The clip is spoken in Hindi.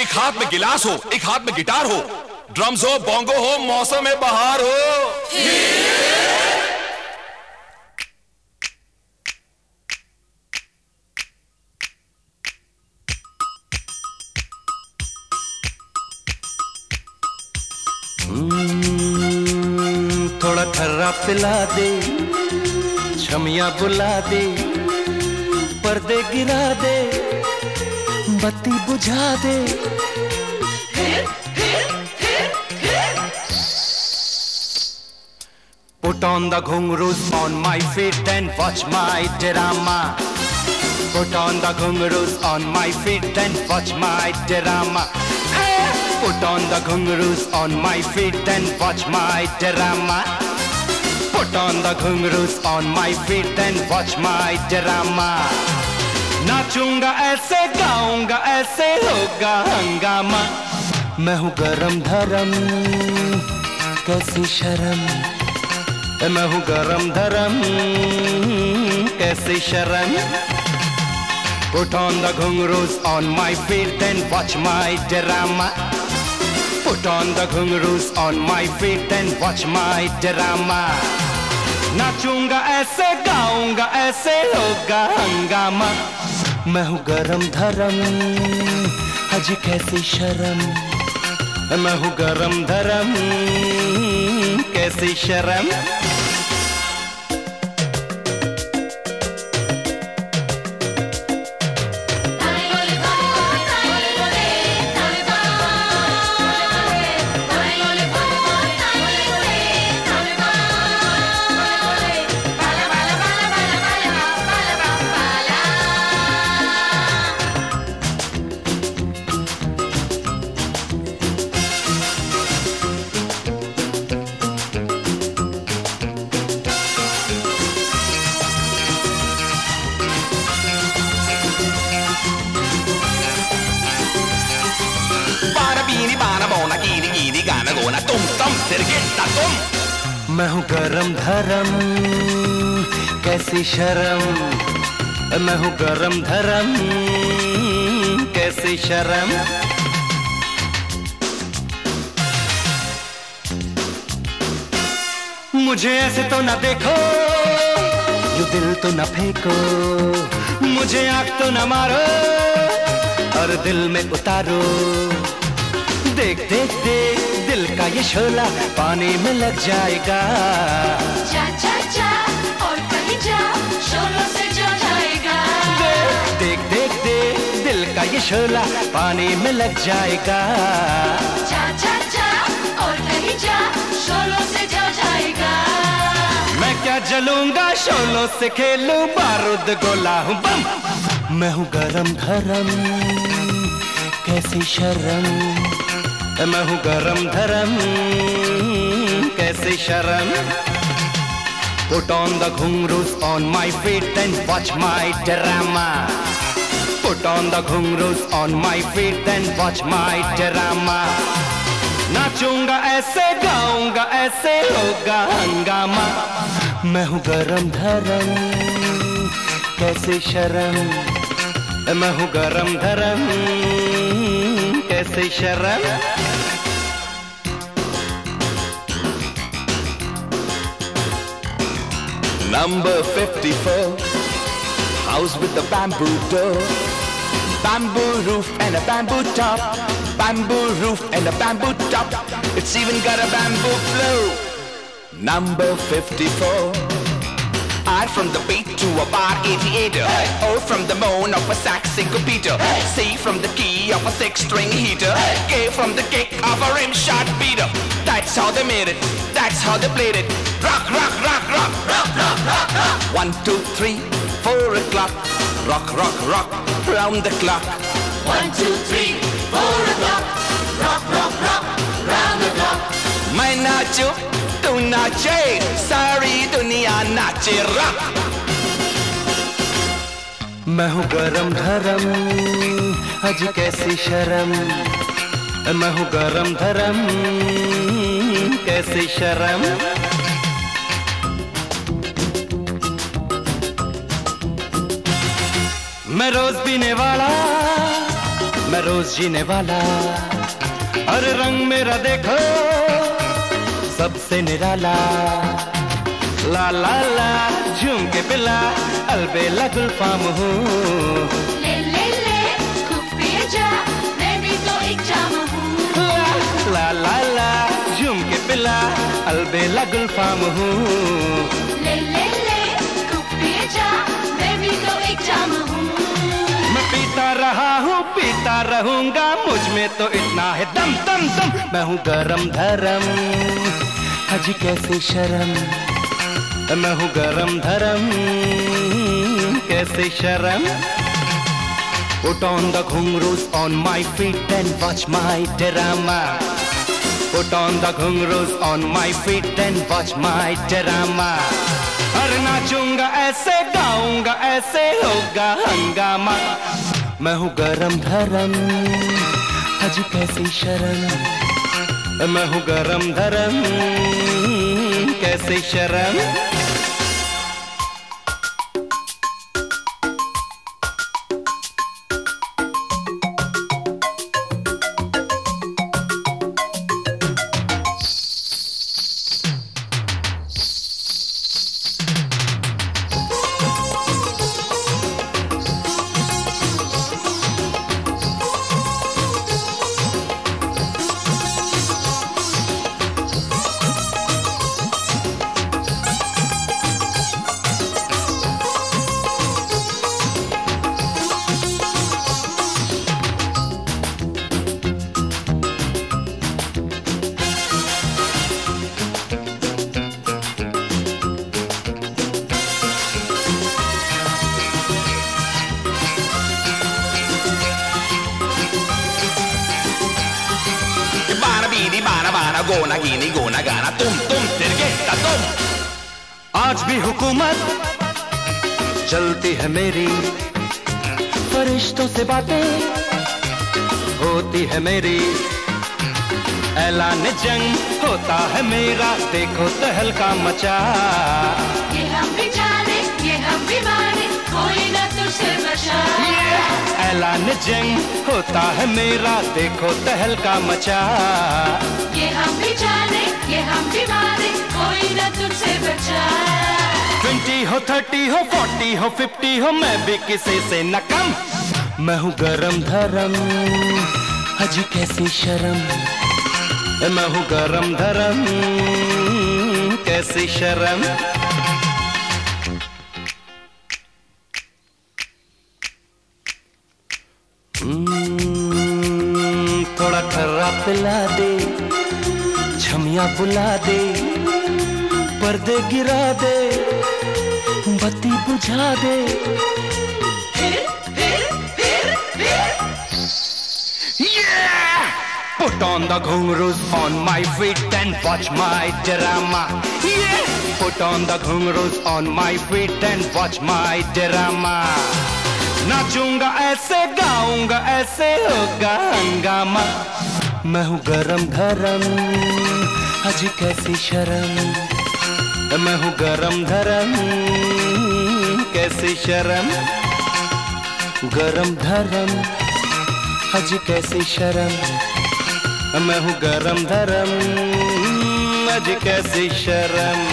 एक हाथ में गिलास हो, एक हाथ में गिटार हो, ड्रम्स हो, बोंगो हो, मौसम में बहार हो। थोड़ा ठर्रा पिला दे, छमिया बुला दे, पर्दे गिरा दे, बत्ती बुझा दे। Put on the ghungroos on my feet and watch my drama. Put on the ghungroos on my feet and watch my drama. Put on the ghungroos on my feet and watch my drama. Put on the ghungroos on my feet and watch my drama. नाचूंगा ऐसे, गाऊंगा ऐसे, होगा हंगामा। मैं हूँ गरम धरम, कैसी शर्म। मैं हूँ गरम धरम, कैसी शर्म। Put on the ghungroos on my feet and watch my drama. Put on the ghungroos on my feet and watch my drama. नाचूंगा ऐसे, गाऊंगा ऐसे, होगा हंगामा। मैं हूँ गरम धरम, हजी कैसी शर्म। मैं हूँ गरम धरम, कैसी शर्म। मैं हूँ गरम धरम, कैसी शर्म। मैं हूँ गरम धरम, कैसी शर्म। मुझे ऐसे तो न देखो, यूं दिल तो न फेंको, मुझे आँख तो न मारो और दिल में उतारो। देख देख देख दिल का ये शोला पानी में लग जाएगा। जा जा जा और कहीं जा, शोलों से जो जाएगा। देख देख देख दिल का ये शोला पानी में लग जाएगा। जा जा जा और कहीं जा, शोलों से जो जाएगा। मैं क्या जलूंगा, शोलों से खेलूं, बारूद गोला हूँ बम। मैं हूँ गरम धरम, कैसी शर्म। मैं हूँ गरम धरम, कैसी शर्म। Put on the ghungroos on my feet and watch my drama. Put on the ghungroos on my feet and watch my drama. नाचूंगा ऐसे, गाऊंगा ऐसे, होगा हंगामा। मैं हूँ गरम धरम, कैसी शर्म। मैं हूँ गरम धरम, कैसी शर्म। Number 54, house with the bamboo door, bamboo roof and a bamboo top, bamboo roof and a bamboo top, it's even got a bamboo floor. Number 54, R from the beat to a bar 88, O from the moan of a sax syncopator, C from the key of a six-string heater, K from the kick of a rim shot beater. That's how they made it, that's how they played it. Rock, rock, rock, rock, rock, rock, rock, rock. 1, 2, 3, 4 o'clock. Rock, rock, rock, round the clock. 1, 2, 3, 4 o'clock. Rock, rock, rock, round the clock. मैं नाचूं, तू नाचे, सारी दुनिया नाचे rock. मैं हूँ गरम धरम, हजी कैसी शर्म। मैं हूँ गरम धरम, कैसी शर्म। मैं रोज पीने वाला, मैं रोज जीने वाला। अरे रंग मेरा देखो सबसे निराला। ला ला ला झूम के पिला अलबेला गुलफाम हूँ। ले ले ले खूब पिए जा, मैं भी तो एक जाम हूँ। ला ला ला झूम के पिला अलबेला गुलफाम हूँ। ले ले ले खूब पिए जा, मैं भी तो एक जाम हूँ। मैं पीता रहा हूँ पीता रहूंगा, मुझ में तो इतना है दम दम दम। मैं हूँ गरम धरम, अजी कैसी शर्म। मैं हूँ गरम धरम, कैसे शर्म। Put on the ghungroos on my feet and watch my drama. Put on the ghungroos on my feet and watch my drama. अरे नाचूंगा ऐसे गाऊंगा ऐसे होगा हंगामा। मैं हूँ गरम धरम, अजी कैसी शर्म। मैं हूँ गरम धरम, कैसे शर्म। गोना गिनी गोना गाना तुम तिरगेटा तुम। आज भी हुकूमत चलती है मेरी, फरिश्तों से बातें होती है मेरी। ऐलान जंग होता है मेरा, देखो तहलका मचा। ये हम भी जाने ये हम भी माने, कोई ना तुझसे बचा। ऐलान जंग होता है मेरा, देखो तहलका मचा। ये हम भी जाने ये हम भी माने, कोई ना तुझसे बचा। 20 हो 30 हो 40 हो 50 हो, मैं भी किसी से न कम। मैं हूँ गरम धरम, अजी कैसी शर्म। मैं हूँ गरम धरम, कैसी शर्म। थोड़ा खर्रा पिला दे, छमिया बुला दे, पर्दे गिरा दे, बत्ती बुझा दे। Yeah! Put on the ghungroos on my feet and watch my drama. Yeah! Put on the ghungroos on my feet and watch my drama. नाचूंगा ऐसे गाऊंगा ऐसे होगा हंगामा। मैं हूँ गरम धरम, अजी कैसी शर्म। मैं हूँ गरम धरम, कैसी शर्म। गरम धरम, अजी कैसी शर्म। मैं हूँ गरम धरम, अजी कैसी शर्म।